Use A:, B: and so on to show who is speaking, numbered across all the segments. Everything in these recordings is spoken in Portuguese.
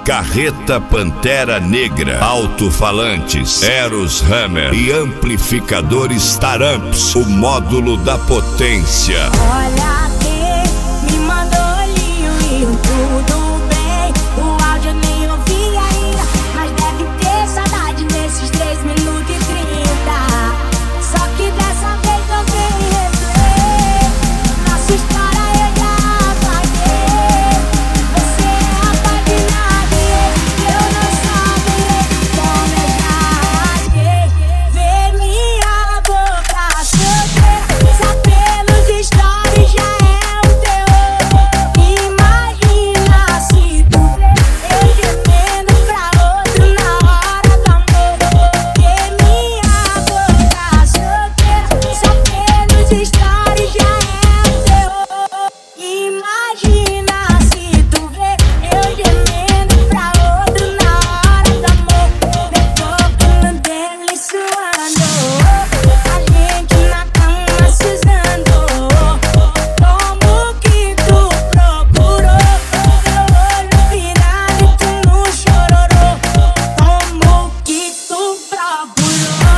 A: Carreta Pantera Negra, alto-falantes, Eros Hammer e amplificadores Taramps, o módulo da potência.
B: Olha quem me mandou olhinho, tudo bem, o áudio nem ouvi ainda, mas deve ter saudade nesses 3 minutos e 30. Só que dessa vez não tem replay, nossa história eu já apaguei. Você é apaixonado e eu não saberei como eu já rasguei. Ver minha boca solteira, só pelos stories já é um terror. Imagina se tu vê eu gemendo pra outro na hora do amor. Ver minha boca solteira, só pelos stories já é um terror. Imagina se tu vê eu gemendo pra outro na hora do amor. Meu corpo no dele suando, a gente na cama se usando. Como que tu procurou meu olho virado e tu não chororou? Como que tu procurou?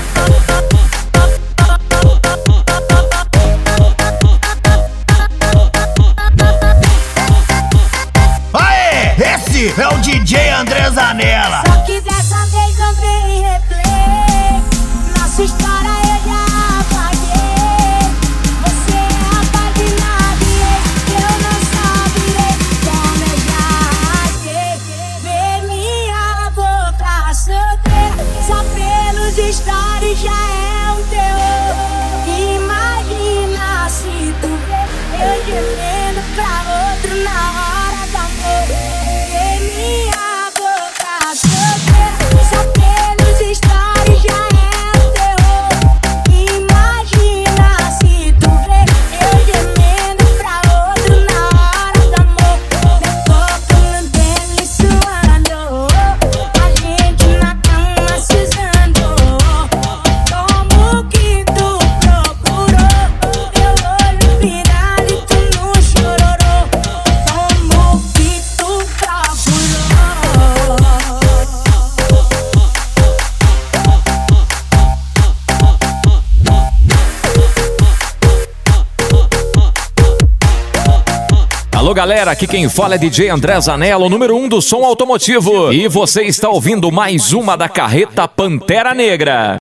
C: Aê, esse é o DJ André Zanella.
B: Só que dessa vez não tem replay, nossa história eu já apaguei. Você é apaixonado e eu não saberei como eu já rasguei. Ver minha boca solteira, só pelos stories já é um terror. Imagina se tu vê eu gemendo pra outro na hora do amor. Ver minha boca solteira, só pelos stories já é um terror. Imagina se tu vê eu gemendo pra outro na hora do amor. Meu corpo no dele suando, a gente na cama se usando. Como que tu procurou meu olho virado e tu não chororou? Como que tu procurou?
D: Alô galera, aqui quem fala é DJ André Zanella, o número 1 do som automotivo. E você está ouvindo mais uma da Carreta Pantera Negra.